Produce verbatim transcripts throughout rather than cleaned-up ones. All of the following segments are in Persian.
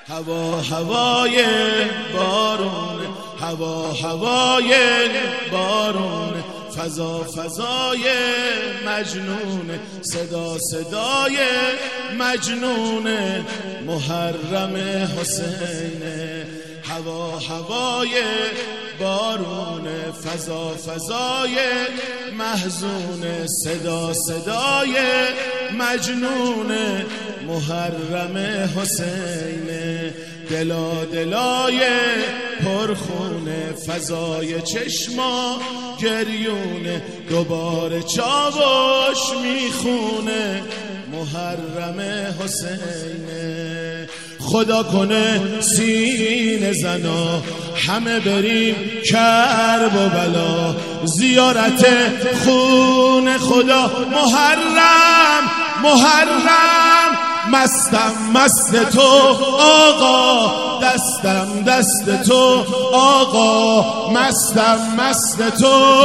هوا هوای بارون، هوا هوای بارون، فضا فضای مجنون، صدا صدای مجنون محرم حسین. هوا هوای بارون، فضا فضای محزون، صدا صدای مجنون محرم حسین. دلا دلای پرخونه، فضای چشما گریونه، دوباره چاوش میخونه محرم حسین. خدا کنه سینه زنا همه بریم کرب و بلا، زیارت خون خدا محرم محرم. مستم مست تو آقا، دستم دست تو آقا، مستم مست تو،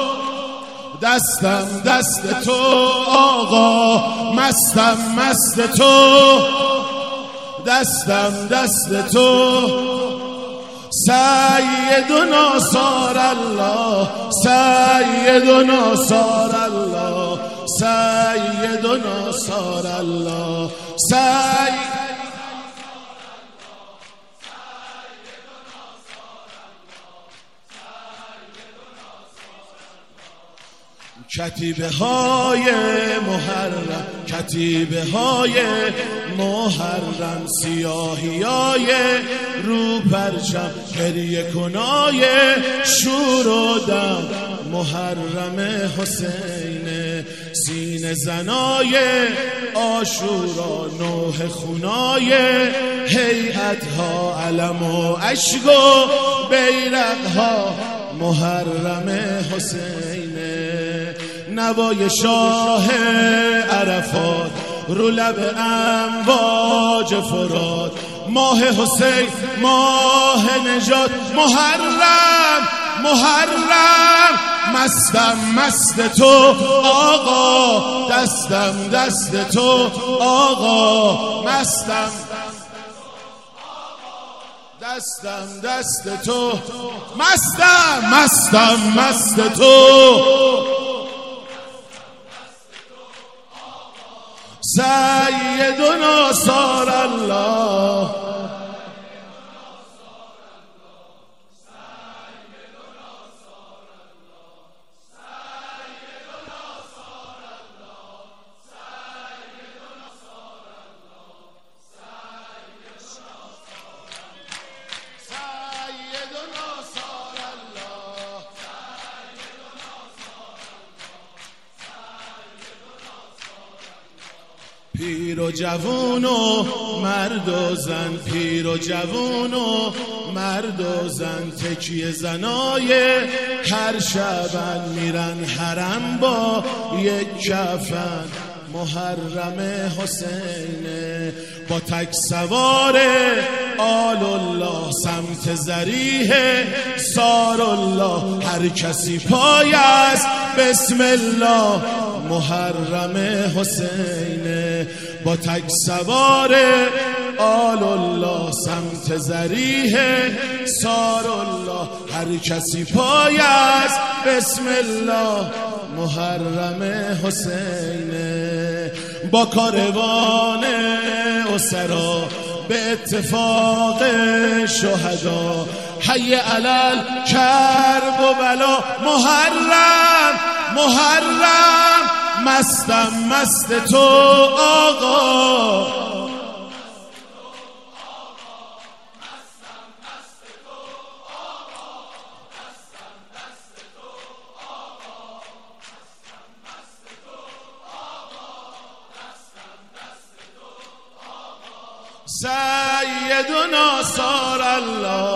دستم دست تو آقا، مستم مست تو، دستم دست تو. سیدنا صار الله، سیدنا صار الله، سیدنا صار الله، سید کتیبه های محرم، کتیبه های محرم، سیاهی های رو پرچم، گریه کنای شور و دم محرم حسین. سینه زنای عاشورا، نوح خونای هیئت ها، علم و اشک و بیرق ها محرم حسین. نوای شاه عرفات رو لب امواج فرات، ماه حسین ماه نجات محرم محرم. مستم مست تو آقا، دستم دست تو آقا، مستم دستم دست تو، مستم مستم مست تو. سیدنا صار الله، پیر و جوون و مرد و زن، پیر و جوون و مرد و زن، تکیه زنای هر شبن میرن حرم با یک کفن محرم حسین. با تک سوار آل الله، سمت ذریح سار الله، هر کسی پای است بسم الله محرم حسین. با تک سوار آل الله، سمت ذریح سار الله، هر کسی پای است بسم الله محرم حسین. با کاروان اسرا به اتفاق شهدا، حی علی کرب و بلا محرم محرم. مستم مست تو آقا، سیدنا صار الله.